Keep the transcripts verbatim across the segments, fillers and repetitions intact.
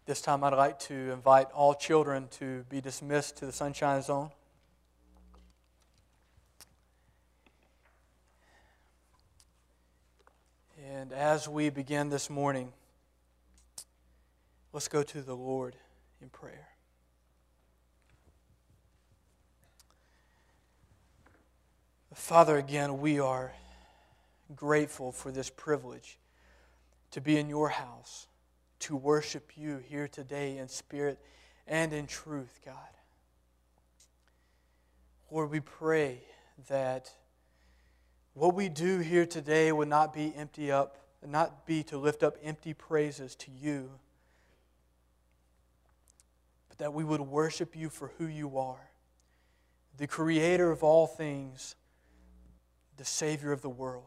This time I'd like to invite all children to be dismissed to the Sunshine Zone. And as we begin this morning, let's go to the Lord in prayer. Father, again, we are grateful for this privilege to be in your house, to worship you here today in spirit and in truth, God. Lord, we pray that what we do here today would not be empty up, not be to lift up empty praises to you, but that we would worship you for who you are, the creator of all things, the Savior of the world.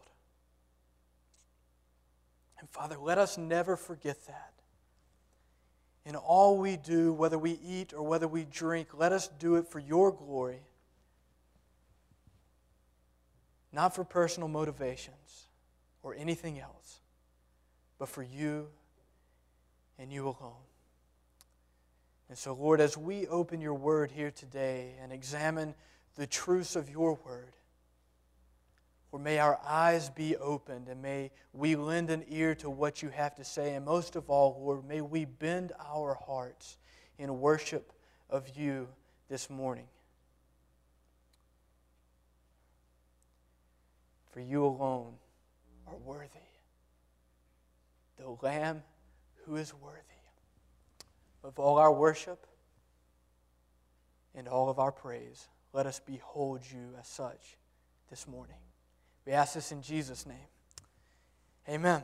And Father, let us never forget that. In all we do, whether we eat or whether we drink, let us do it for your glory, not for personal motivations or anything else, but for you and you alone. And so, Lord, as we open your word here today and examine the truths of your word, Lord, may our eyes be opened and may we lend an ear to what you have to say. And most of all, Lord, may we bend our hearts in worship of you this morning. For you alone are worthy, the Lamb who is worthy of all our worship and all of our praise. Let us behold you as such this morning. We ask this in Jesus' name. Amen.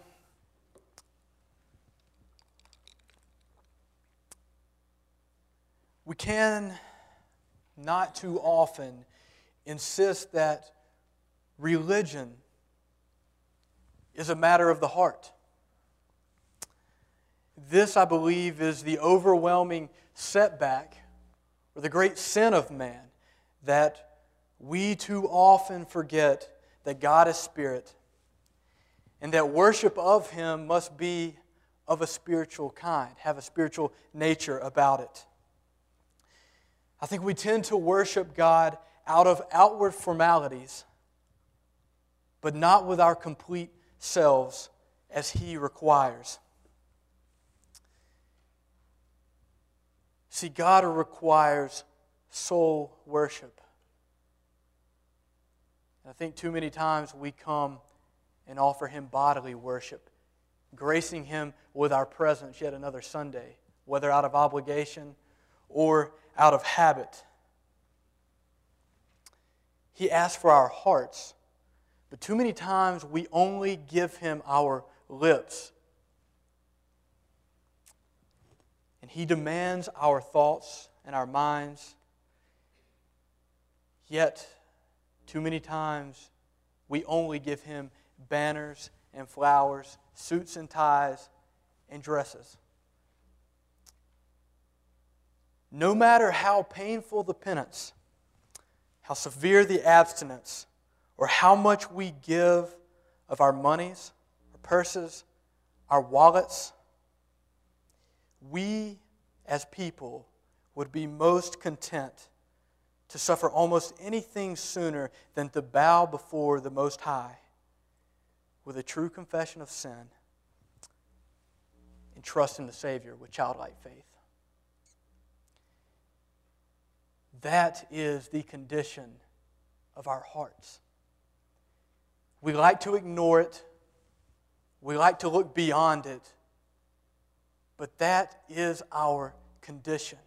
We can not too often insist that religion is a matter of the heart. This, I believe, is the overwhelming setback or the great sin of man, that we too often forget that God is spirit, and that worship of Him must be of a spiritual kind, have a spiritual nature about it. I think we tend to worship God out of outward formalities, but not with our complete selves as He requires. See, God requires soul worship. I think too many times we come and offer Him bodily worship, gracing Him with our presence yet another Sunday, whether out of obligation or out of habit. He asks for our hearts, but too many times we only give Him our lips. And He demands our thoughts and our minds, yet too many times, we only give Him banners and flowers, suits and ties, and dresses. No matter how painful the penance, how severe the abstinence, or how much we give of our monies, our purses, our wallets, we as people would be most content to suffer almost anything sooner than to bow before the Most High with a true confession of sin and trust in the Savior with childlike faith. That is the condition of our hearts. We like to ignore it. We like to look beyond it. But that is our condition.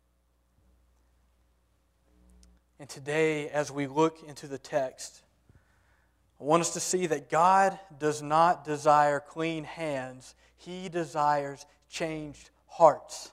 And today, as we look into the text, I want us to see that God does not desire clean hands. He desires changed hearts.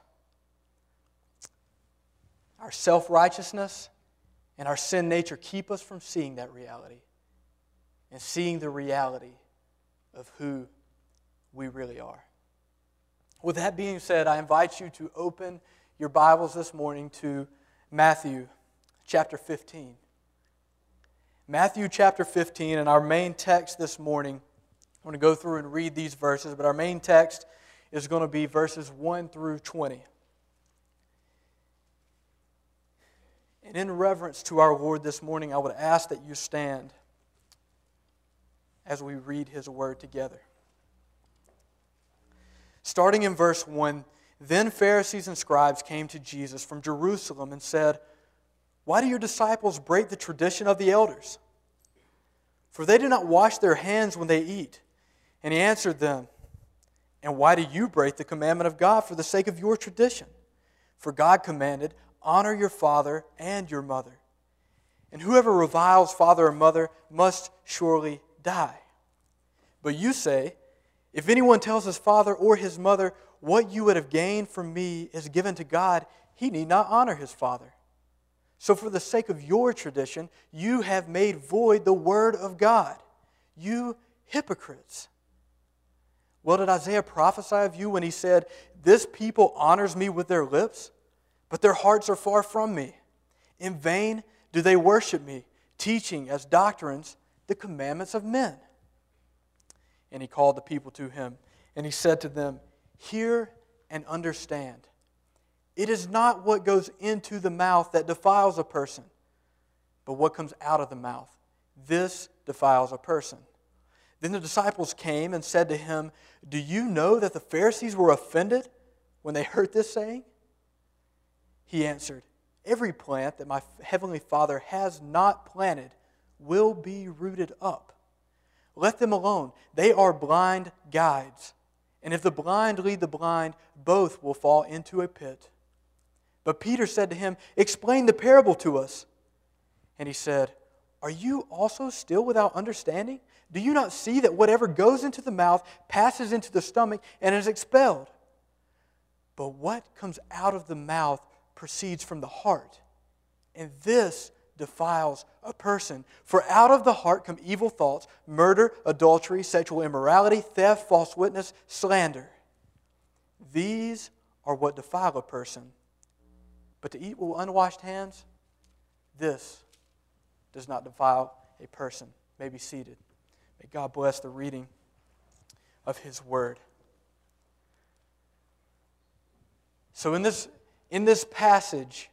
Our self-righteousness and our sin nature keep us from seeing that reality and seeing the reality of who we really are. With that being said, I invite you to open your Bibles this morning to Matthew chapter fifteen. Matthew chapter fifteen, and our main text this morning, I want to go through and read these verses, but our main text is going to be verses one through twenty. And in reverence to our Lord this morning, I would ask that you stand as we read His Word together. Starting in verse one, then Pharisees and scribes came to Jesus from Jerusalem and said, "Why do your disciples break the tradition of the elders? For they do not wash their hands when they eat." And He answered them, "And why do you break the commandment of God for the sake of your tradition? For God commanded, 'Honor your father and your mother.' And whoever reviles father or mother must surely die. But you say, 'If anyone tells his father or his mother, what you would have gained from me is given to God, he need not honor his father.' So for the sake of your tradition, you have made void the word of God. You hypocrites. Well, did Isaiah prophesy of you when he said, 'This people honors me with their lips, but their hearts are far from me. In vain do they worship me, teaching as doctrines the commandments of men.'" And He called the people to Him, and He said to them, "Hear and understand. It is not what goes into the mouth that defiles a person, but what comes out of the mouth. This defiles a person." Then the disciples came and said to Him, "Do you know that the Pharisees were offended when they heard this saying?" He answered, "Every plant that my heavenly Father has not planted will be rooted up. Let them alone. They are blind guides. And if the blind lead the blind, both will fall into a pit." But Peter said to Him, "Explain the parable to us." And He said, "Are you also still without understanding? Do you not see that whatever goes into the mouth passes into the stomach and is expelled? But what comes out of the mouth proceeds from the heart, and this defiles a person. For out of the heart come evil thoughts, murder, adultery, sexual immorality, theft, false witness, slander. These are what defile a person. But to eat with unwashed hands, this does not defile a person." You may be seated. May God bless the reading of His Word. So in this, in this passage,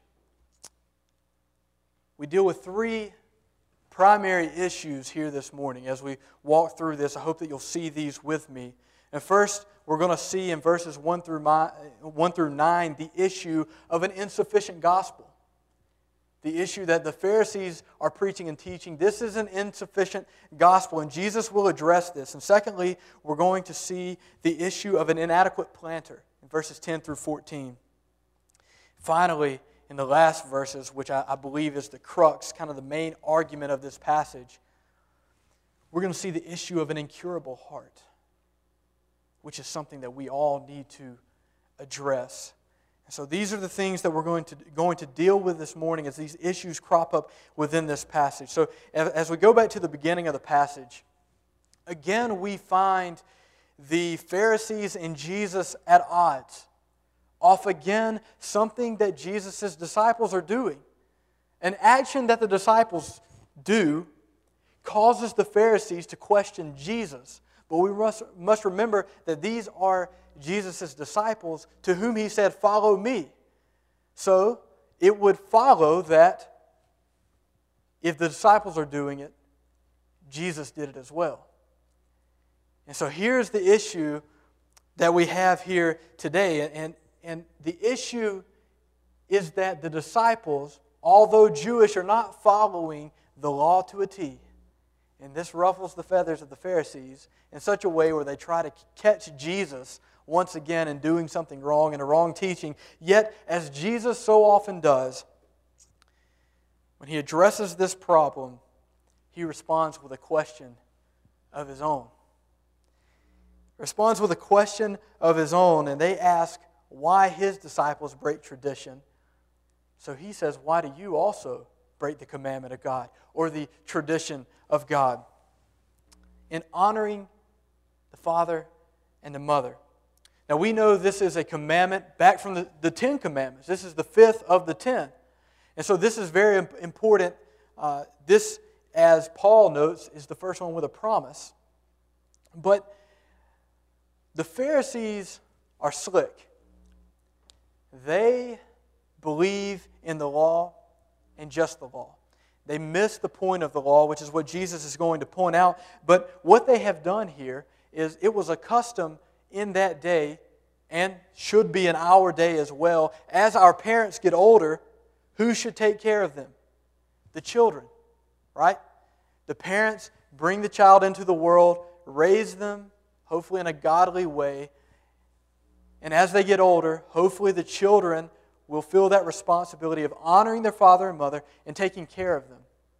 we deal with three primary issues here this morning. As we walk through this, I hope that you'll see these with me. And first, we're going to see in verses one through nine the issue of an insufficient gospel. The issue that the Pharisees are preaching and teaching. This is an insufficient gospel, and Jesus will address this. And secondly, we're going to see the issue of an inadequate planter in verses ten through fourteen. Finally, in the last verses, which I, I believe is the crux, kind of the main argument of this passage, we're going to see the issue of an incurable heart, which is something that we all need to address. And so these are the things that we're going to, going to deal with this morning as these issues crop up within this passage. So as we go back to the beginning of the passage, again we find the Pharisees and Jesus at odds. Off again, something that Jesus' disciples are doing. An action that the disciples do causes the Pharisees to question Jesus. But we must, must remember that these are Jesus' disciples to whom He said, "Follow me." So it would follow that if the disciples are doing it, Jesus did it as well. And so here's the issue that we have here today. And, and the issue is that the disciples, although Jewish, are not following the law to a T. And this ruffles the feathers of the Pharisees in such a way where they try to catch Jesus once again in doing something wrong and a wrong teaching. Yet, as Jesus so often does, when He addresses this problem, He responds with a question of His own. He responds with a question of His own, and they ask why His disciples break tradition. So He says, why do you also break the commandment of God or the tradition of God? In honoring the father and the mother. Now we know this is a commandment back from the, the Ten Commandments. This is the fifth of the ten. And so this is very important. Uh, this, as Paul notes, is the first one with a promise. But the Pharisees are slick. They believe in the law and just the law. They miss the point of the law, which is what Jesus is going to point out. But what they have done here is it was a custom in that day, and should be in our day as well. As our parents get older, who should take care of them? The children, right? The parents bring the child into the world, raise them, hopefully in a godly way. And as they get older, hopefully the children will feel that responsibility of honoring their father and mother and taking care of them.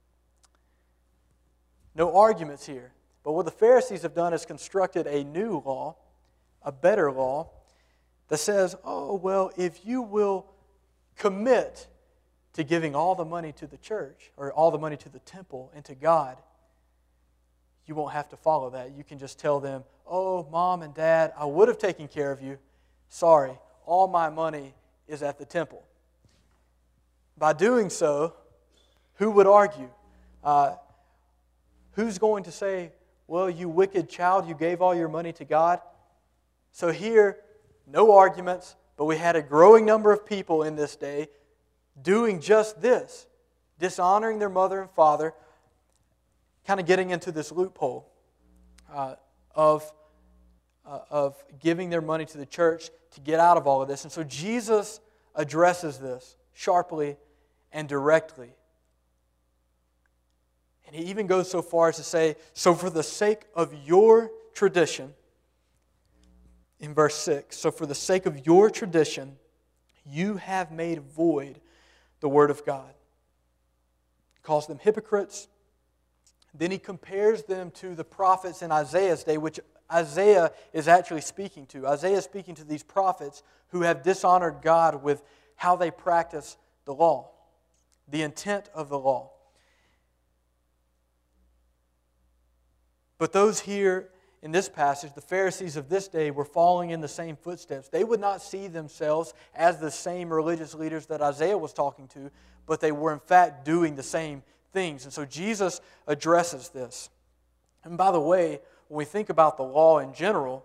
No arguments here. But what the Pharisees have done is constructed a new law, a better law, that says, oh, well, if you will commit to giving all the money to the church or all the money to the temple and to God, you won't have to follow that. You can just tell them, oh, Mom and Dad, I would have taken care of you. Sorry, all my money is at the temple. By doing so, who would argue? Uh, who's going to say, well, you wicked child, you gave all your money to God? So here, no arguments, but we had a growing number of people in this day doing just this, dishonoring their mother and father, kind of getting into this loophole uh, of, uh, of giving their money to the church to get out of all of this. And so Jesus addresses this sharply and directly. And he even goes so far as to say, so for the sake of your tradition, in verse six, so for the sake of your tradition, you have made void the word of God. He calls them hypocrites. Then he compares them to the prophets in Isaiah's day, which Isaiah is actually speaking to. Isaiah is speaking to these prophets who have dishonored God with how they practice the law, the intent of the law. But those here in this passage, the Pharisees of this day were following in the same footsteps. They would not see themselves as the same religious leaders that Isaiah was talking to, but they were in fact doing the same things. And so Jesus addresses this. And by the way, when we think about the law in general,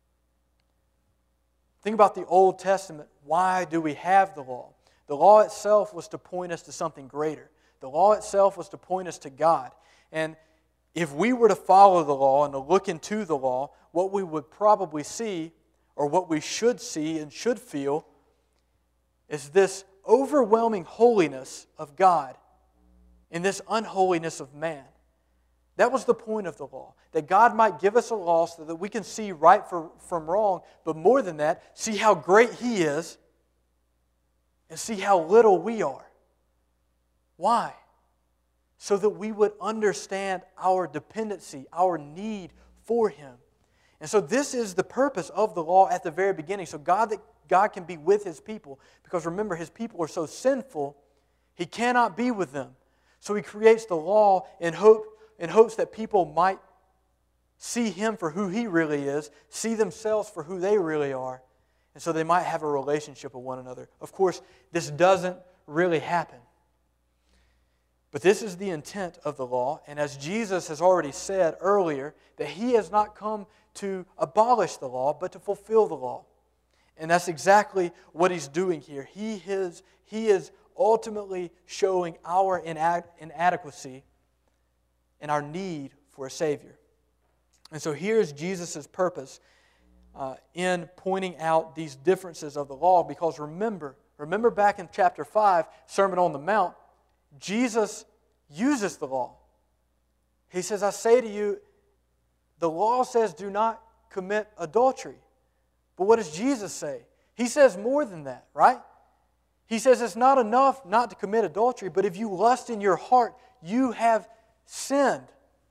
think about the Old Testament. Why do we have the law? The law itself was to point us to something greater. The law itself was to point us to God. And if we were to follow the law and to look into the law, what we would probably see, or what we should see and should feel, is this overwhelming holiness of God and this unholiness of man. That was the point of the law, that God might give us a law so that we can see right for, from wrong, but more than that, see how great He is and see how little we are. Why? So that we would understand our dependency, our need for Him. And so this is the purpose of the law at the very beginning. So God, that God can be with His people. Because remember, His people are so sinful, He cannot be with them. So He creates the law in hope, in hopes that people might see Him for who He really is, see themselves for who they really are, and so they might have a relationship with one another. Of course, this doesn't really happen. But this is the intent of the law, and as Jesus has already said earlier, that He has not come to abolish the law, but to fulfill the law. And that's exactly what He's doing here. He is, he is ultimately showing our inad- inadequacy and our need for a Savior. And so here's Jesus' purpose uh, in pointing out these differences of the law, because remember, remember back in chapter five, Sermon on the Mount, Jesus uses the law. He says, I say to you, the law says do not commit adultery. But what does Jesus say? He says more than that, right? He says it's not enough not to commit adultery, but if you lust in your heart, you have sinned.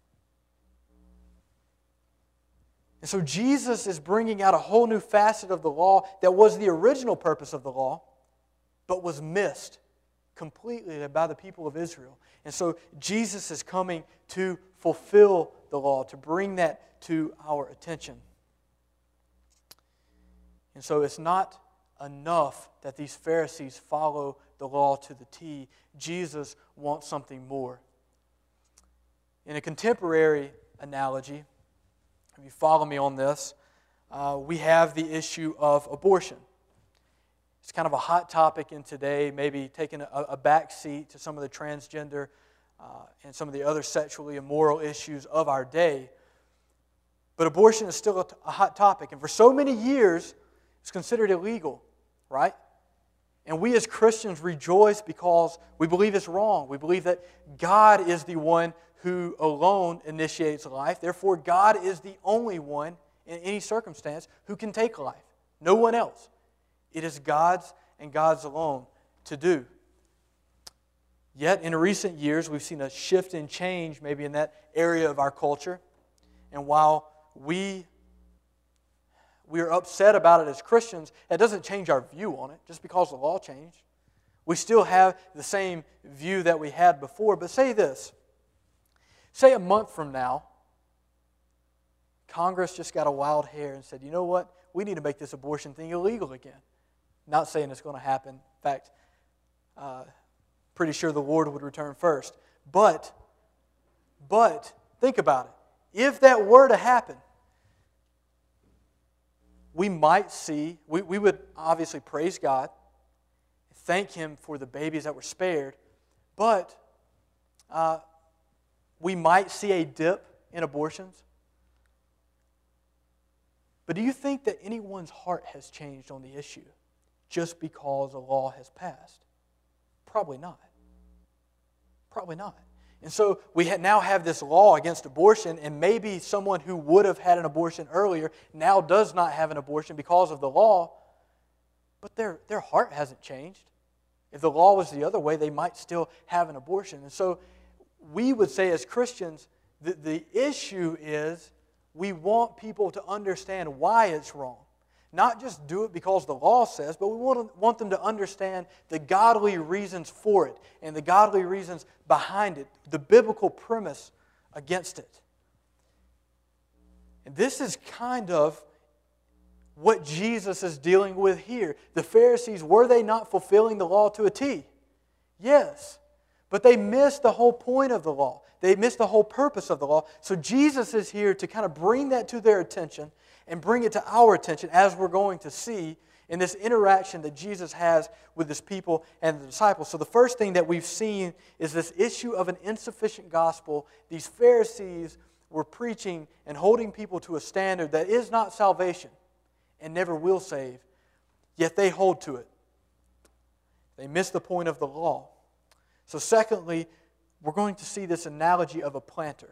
And so Jesus is bringing out a whole new facet of the law that was the original purpose of the law, but was missed completely by the people of Israel. And so Jesus is coming to fulfill the law, to bring that to our attention. And so it's not enough that these Pharisees follow the law to the T. Jesus wants something more. In a contemporary analogy, if you follow me on this, uh, we have the issue of abortion. It's kind of a hot topic in today, maybe taking a, a back seat to some of the transgender uh, and some of the other sexually immoral issues of our day. But abortion is still a, a hot topic. And for so many years, it's considered illegal, right? And we as Christians rejoice because we believe it's wrong. We believe that God is the one who alone initiates life. Therefore, God is the only one in any circumstance who can take life. No one else. It is God's and God's alone to do. Yet, in recent years, we've seen a shift and change maybe in that area of our culture. And while we, we are upset about it as Christians, that doesn't change our view on it just because the law changed. We still have the same view that we had before. But say this. Say a month from now, Congress just got a wild hair and said, you know what? We need to make this abortion thing illegal again. Not saying it's going to happen. In fact, uh, pretty sure the Lord would return first. But, but, think about it. If that were to happen, we might see, we, we would obviously praise God, thank Him for the babies that were spared, but uh, we might see a dip in abortions. But do you think that anyone's heart has changed on the issue just because a law has passed? Probably not. Probably not. And so we now have this law against abortion, and maybe someone who would have had an abortion earlier now does not have an abortion because of the law, but their, their heart hasn't changed. If the law was the other way, they might still have an abortion. And so we would say as Christians, that the issue is we want people to understand why it's wrong. Not just do it because the law says, but we want, want them to understand the godly reasons for it and the godly reasons behind it, the biblical premise against it. And this is kind of what Jesus is dealing with here. The Pharisees, were they not fulfilling the law to a T? Yes. But they missed the whole point of the law. They missed the whole purpose of the law. So Jesus is here to kind of bring that to their attention and bring it to our attention, as we're going to see in this interaction that Jesus has with His people and the disciples. So the first thing that we've seen is this issue of an insufficient gospel. These Pharisees were preaching and holding people to a standard that is not salvation and never will save, yet they hold to it. They miss the point of the law. So secondly, we're going to see this analogy of a planter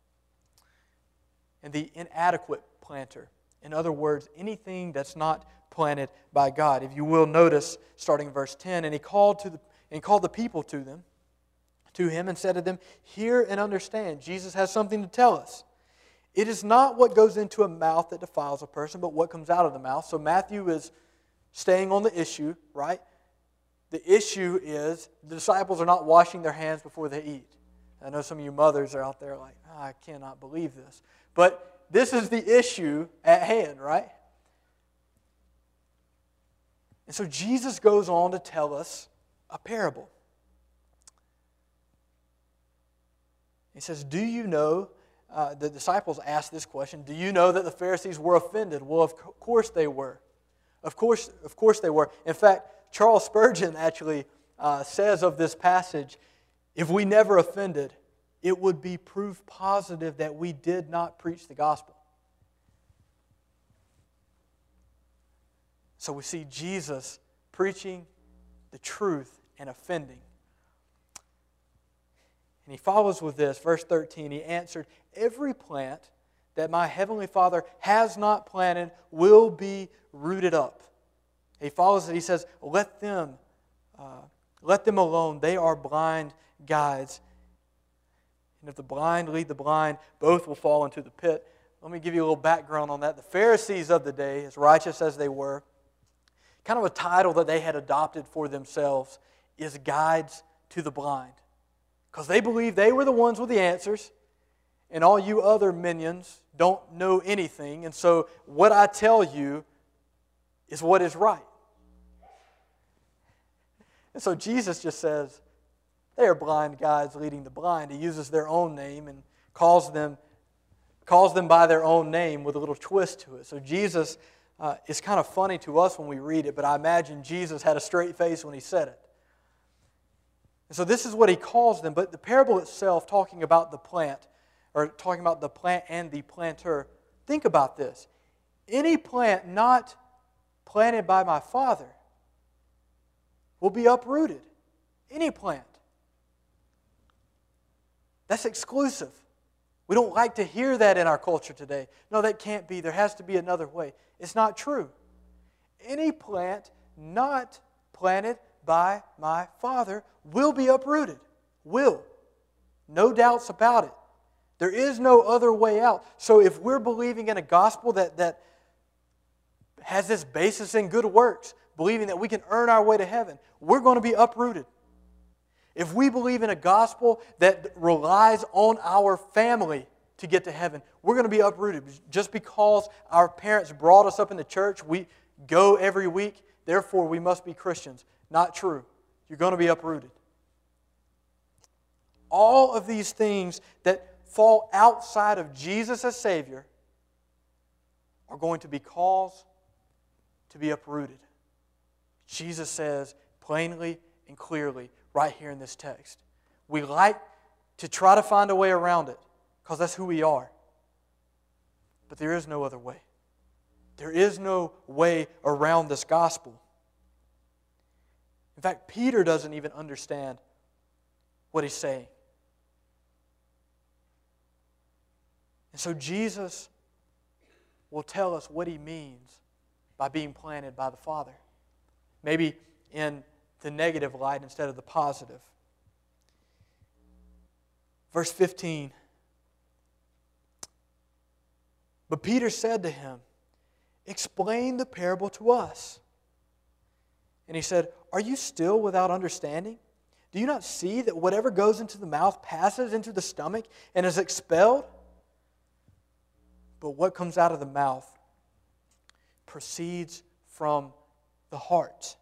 and the inadequate planter. In other words, anything that's not planted by God. If you will notice, starting in verse ten, and he called to the and called the people to them, to him, and said to them, "Hear and understand." Jesus has something to tell us. It is not what goes into a mouth that defiles a person, but what comes out of the mouth. So Matthew is staying on the issue, right? The issue is the disciples are not washing their hands before they eat. I know some of you mothers are out there like, oh, I cannot believe this. But this is the issue at hand, right? And so Jesus goes on to tell us a parable. He says, do you know, uh, the disciples asked this question, do you know that the Pharisees were offended? Well, of course they were. Of course, of course they were. In fact, Charles Spurgeon actually uh, says of this passage, if we never offended, it would be proof positive that we did not preach the gospel. So we see Jesus preaching the truth and offending. And he follows with this, verse thirteen, he answered, every plant that my heavenly Father has not planted will be rooted up. He follows it, he says, let them, uh, let them alone, they are blind guides. And if the blind lead the blind, both will fall into the pit. Let me give you a little background on that. The Pharisees of the day, as righteous as they were, kind of a title that they had adopted for themselves is guides to the blind. Because they believed they were the ones with the answers, and all you other minions don't know anything. And so what I tell you is what is right. And so Jesus just says, they are blind guides leading the blind. He uses their own name and calls them calls them by their own name with a little twist to it. So Jesus uh, is kind of funny to us when we read it, but I imagine Jesus had a straight face when he said it. And so this is what he calls them, but the parable itself, talking about the plant, or talking about the plant and the planter, think about this. Any plant not planted by my Father will be uprooted. Any plant. That's exclusive. We don't like to hear that in our culture today. No, that can't be. There has to be another way. It's not true. Any plant not planted by my Father will be uprooted. Will. No doubts about it. There is no other way out. So if we're believing in a gospel that, that has this basis in good works, believing that we can earn our way to heaven, we're going to be uprooted. If we believe in a gospel that relies on our family to get to heaven, we're going to be uprooted. Just because our parents brought us up in the church, we go every week, therefore we must be Christians. Not true. You're going to be uprooted. All of these things that fall outside of Jesus as Savior are going to be cause to be uprooted. Jesus says plainly and clearly right here in this text. We like to try to find a way around it because that's who we are. But there is no other way. There is no way around this gospel. In fact, Peter doesn't even understand what he's saying. And so Jesus will tell us what he means by being planted by the Father. Maybe in the negative light instead of the positive. Verse fifteen. But Peter said to him, "Explain the parable to us." And he said, "Are you still without understanding? Do you not see that whatever goes into the mouth passes into the stomach and is expelled? But what comes out of the mouth proceeds from the heart.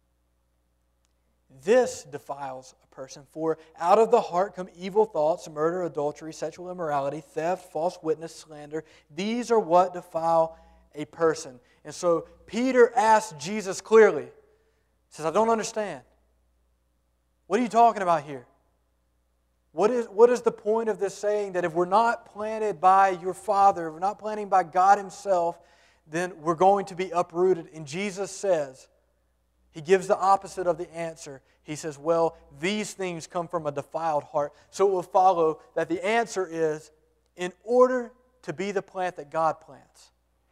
This defiles a person, for out of the heart come evil thoughts, murder, adultery, sexual immorality, theft, false witness, slander. These are what defile a person." And so Peter asked Jesus clearly, he says, "I don't understand. What are you talking about here? What is, what is the point of this saying that if we're not planted by your Father, if we're not planted by God Himself, then we're going to be uprooted?" And Jesus says, He gives the opposite of the answer. He says, well, these things come from a defiled heart. So it will follow that the answer is, in order to be the plant that God plants,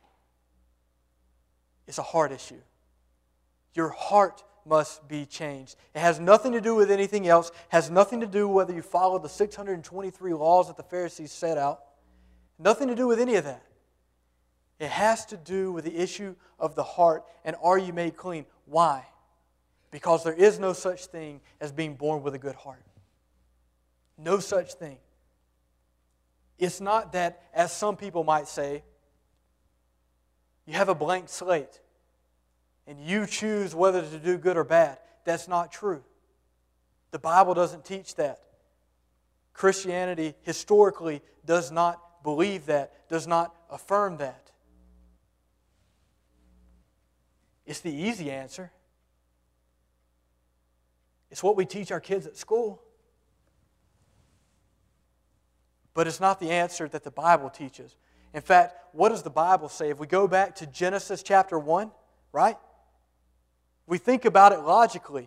it's a heart issue. Your heart must be changed. It has nothing to do with anything else. It has nothing to do whether you follow the six hundred twenty-three laws that the Pharisees set out. Nothing to do with any of that. It has to do with the issue of the heart and are you made clean? Why? Because there is no such thing as being born with a good heart. No such thing. It's not that, as some people might say, you have a blank slate and you choose whether to do good or bad. That's not true. The Bible doesn't teach that. Christianity historically does not believe that, does not affirm that. It's the easy answer. It's what we teach our kids at school. But it's not the answer that the Bible teaches. In fact, what does the Bible say? If we go back to Genesis chapter one, right? We think about it logically.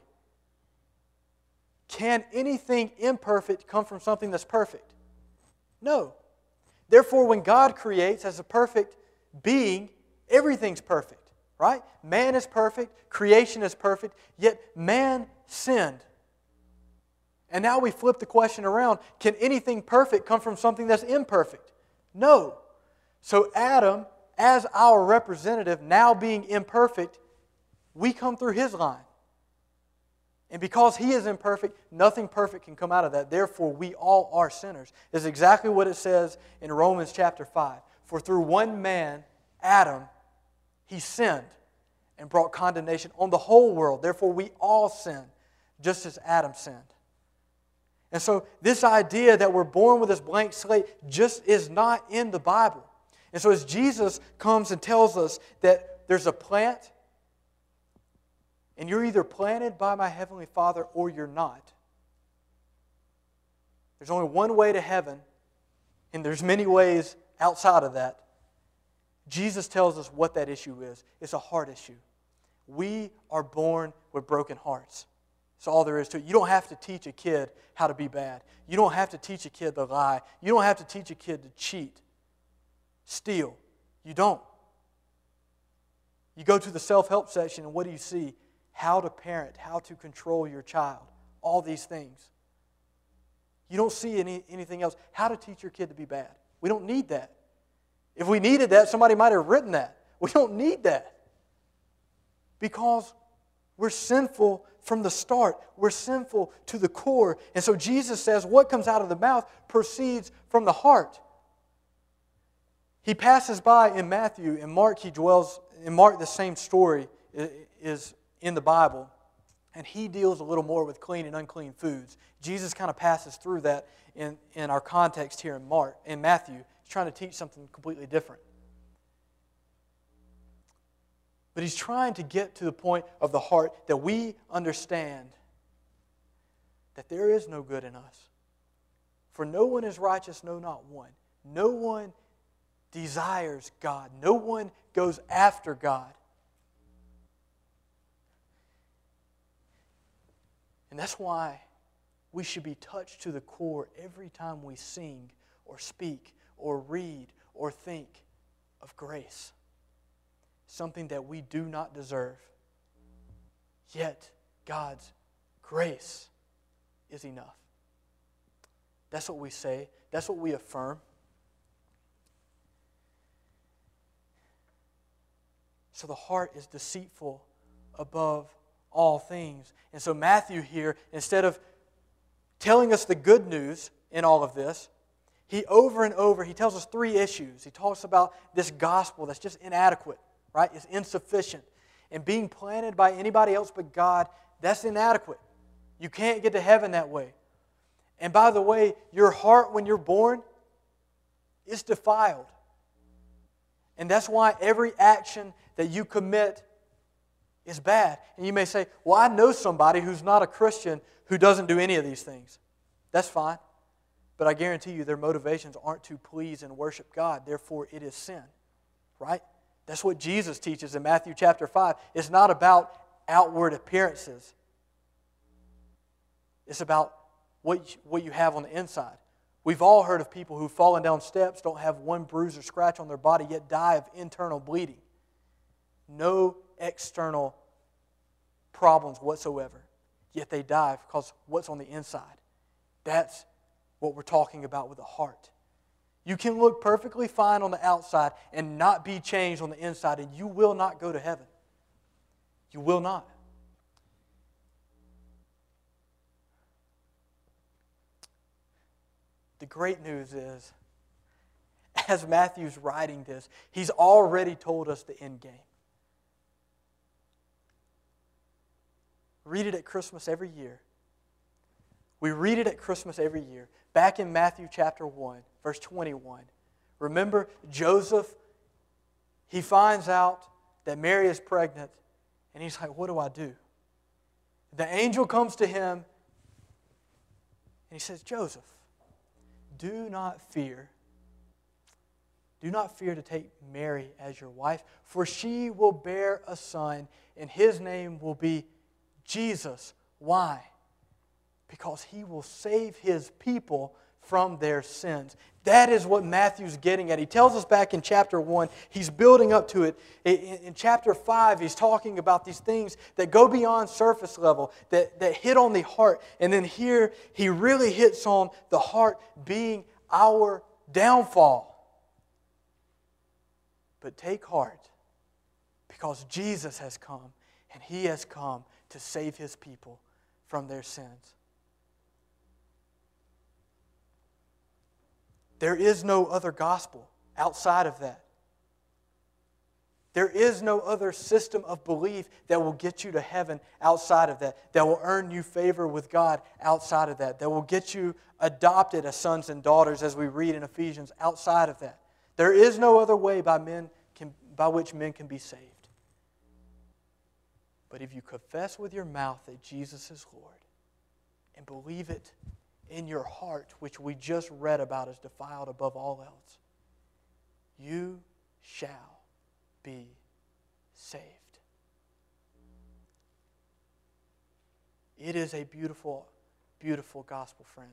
Can anything imperfect come from something that's perfect? No. Therefore, when God creates as a perfect being, everything's perfect. Right? Man is perfect, creation is perfect, yet man sinned. And now we flip the question around. Can anything perfect come from something that's imperfect? No. So Adam, as our representative, now being imperfect, we come through his line. And because he is imperfect, nothing perfect can come out of that. Therefore, we all are sinners. This is exactly what it says in Romans chapter five. For through one man, Adam, he sinned and brought condemnation on the whole world. Therefore, we all sin, just as Adam sinned. And so this idea that we're born with this blank slate just is not in the Bible. And so as Jesus comes and tells us that there's a plant, and you're either planted by my Heavenly Father or you're not. There's only one way to heaven, and there's many ways outside of that. Jesus tells us what that issue is. It's a heart issue. We are born with broken hearts. That's all there is to it. You don't have to teach a kid how to be bad. You don't have to teach a kid to lie. You don't have to teach a kid to cheat, steal. You don't. You go to the self-help section, and what do you see? How to parent, how to control your child. All these things. You don't see any, anything else. How to teach your kid to be bad. We don't need that. If we needed that, somebody might have written that. We don't need that. Because we're sinful from the start. We're sinful to the core. And so Jesus says what comes out of the mouth proceeds from the heart. He passes by in Matthew. In Mark, he dwells, in Mark, the same story is in the Bible. And he deals a little more with clean and unclean foods. Jesus kind of passes through that in, in our context here in Mark, in Matthew. He's trying to teach something completely different. But he's trying to get to the point of the heart that we understand that there is no good in us. For no one is righteous, no, not one. No one desires God. No one goes after God. And that's why we should be touched to the core every time we sing or speak or read or think of grace. Something that we do not deserve. Yet God's grace is enough. That's what we say. That's what we affirm. So the heart is deceitful above all things. And so Matthew here, instead of telling us the good news in all of this, he over and over, he tells us three issues. He talks about this gospel that's just inadequate, right? It's insufficient. And being planted by anybody else but God, that's inadequate. You can't get to heaven that way. And by the way, your heart when you're born is defiled. And that's why every action that you commit is bad. And you may say, well, I know somebody who's not a Christian who doesn't do any of these things. That's fine. But I guarantee you their motivations aren't to please and worship God. Therefore, it is sin. Right? That's what Jesus teaches in Matthew chapter five. It's not about outward appearances. It's about what you, what you have on the inside. We've all heard of people who've fallen down steps, don't have one bruise or scratch on their body, yet die of internal bleeding. No external problems whatsoever. Yet they die because what's on the inside. That's what we're talking about with the heart. You can look perfectly fine on the outside and not be changed on the inside, and you will not go to heaven. You will not. The great news is, as Matthew's writing this, he's already told us the end game. Read it at Christmas every year. We read it at Christmas every year. Back in Matthew chapter one, verse twenty-one. Remember, Joseph, he finds out that Mary is pregnant, and he's like, what do I do? The angel comes to him, and he says, Joseph, do not fear. Do not fear to take Mary as your wife, for she will bear a son, and his name will be Jesus. Why? Because he will save his people from their sins. That is what Matthew's getting at. He tells us back in chapter one, he's building up to it. In chapter five, he's talking about these things that go beyond surface level, that, that hit on the heart. And then here, he really hits on the heart being our downfall. But take heart, because Jesus has come, and he has come to save his people from their sins. There is no other gospel outside of that. There is no other system of belief that will get you to heaven outside of that, that will earn you favor with God outside of that, that will get you adopted as sons and daughters, as we read in Ephesians, outside of that. There is no other way by men can, by which men can be saved. But if you confess with your mouth that Jesus is Lord and believe it in your heart, which we just read about as defiled above all else, you shall be saved. It is a beautiful, beautiful gospel, friend.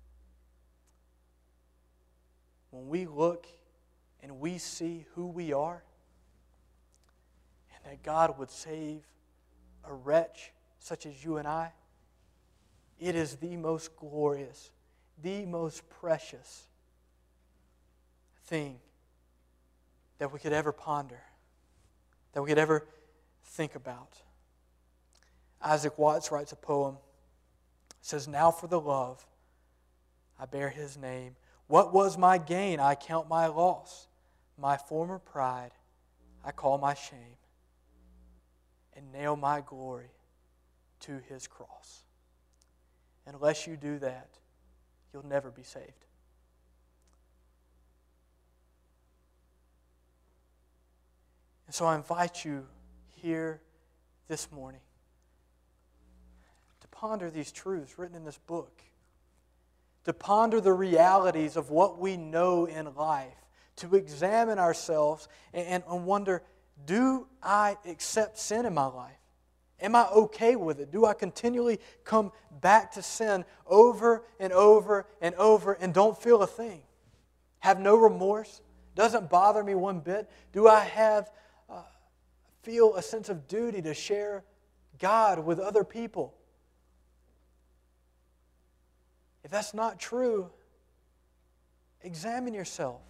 When we look and we see who we are, and that God would save a wretch such as you and I, it is the most glorious, the most precious thing that we could ever ponder, that we could ever think about. Isaac Watts writes a poem. It says, "Now for the love, I bear his name. What was my gain? I count my loss. My former pride, I call my shame, and nail my glory to his cross." Unless you do that, you'll never be saved. And so I invite you here this morning to ponder these truths written in this book, to ponder the realities of what we know in life, to examine ourselves and, and wonder, do I accept sin in my life? Am I okay with it? Do I continually come back to sin over and over and over and don't feel a thing? Have no remorse? Doesn't bother me one bit? Do I have uh, feel a sense of duty to share God with other people? If that's not true, examine yourself.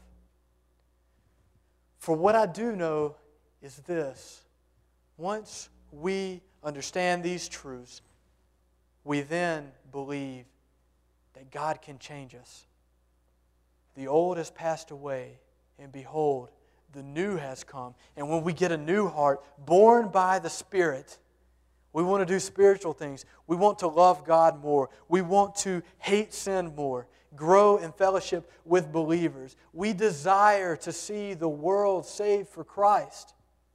For what I do know is this: once we understand these truths, we then believe that God can change us. The old has passed away, and behold, the new has come. And when we get a new heart, born by the Spirit, we want to do spiritual things. We want to love God more. We want to hate sin more, grow in fellowship with believers. We desire to see the world saved for Christ.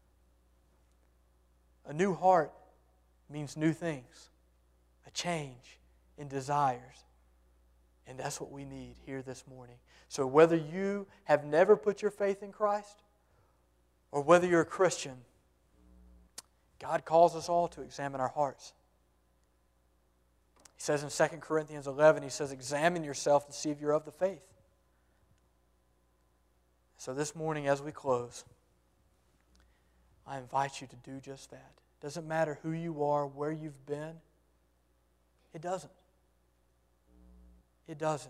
A new heart means new things, a change in desires. And that's what we need here this morning. So whether you have never put your faith in Christ or whether you're a Christian, God calls us all to examine our hearts. He says in Second Corinthians eleven, he says, examine yourself and see if you're of the faith. So this morning as we close, I invite you to do just that. Doesn't matter who you are, where you've been. It doesn't. It doesn't.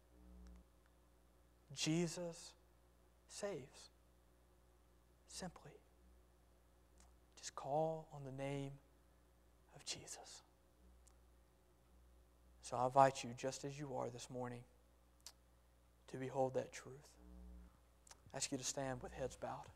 Jesus saves. Simply. Just call on the name of Jesus. So I invite you, just as you are this morning, to behold that truth. I ask you to stand with heads bowed.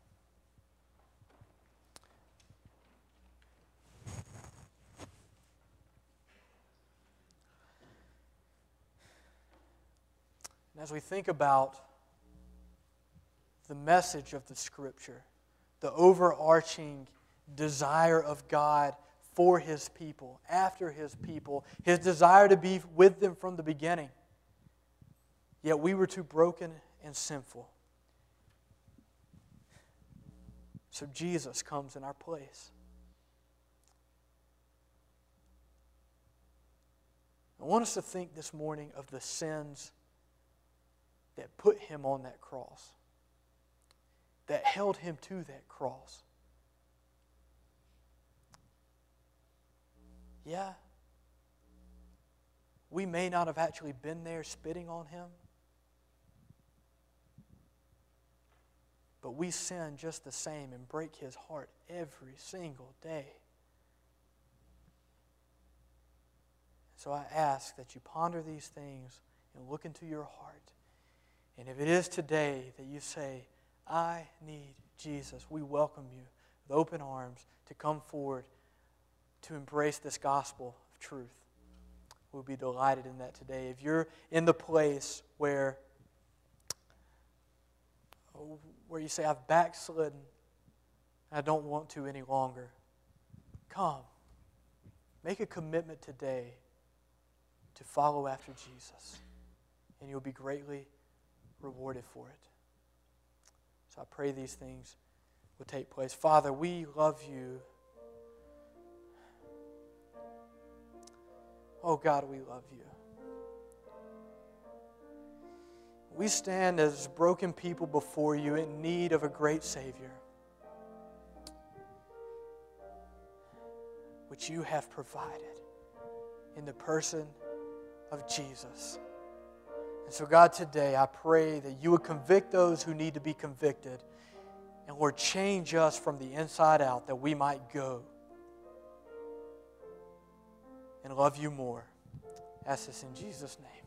And as we think about the message of the Scripture, the overarching desire of God for His people, after His people, His desire to be with them from the beginning, yet we were too broken and sinful. So Jesus comes in our place. I want us to think this morning of the sins that put Him on that cross, that held Him to that cross. Yeah, we may not have actually been there spitting on Him, but we sin just the same and break His heart every single day. So I ask that you ponder these things and look into your heart. And if it is today that you say, I need Jesus, we welcome you with open arms to come forward to embrace this gospel of truth. We'll be delighted in that today. If you're in the place where, where you say, I've backslidden, I don't want to any longer, come. Make a commitment today to follow after Jesus, and you'll be greatly rewarded for it. So I pray these things will take place. Father, we love you. Oh God, we love you. We stand as broken people before you in need of a great Savior, which you have provided in the person of Jesus. And so God, today I pray that you would convict those who need to be convicted, and Lord, change us from the inside out that we might go and love you more. I ask this in Jesus' name.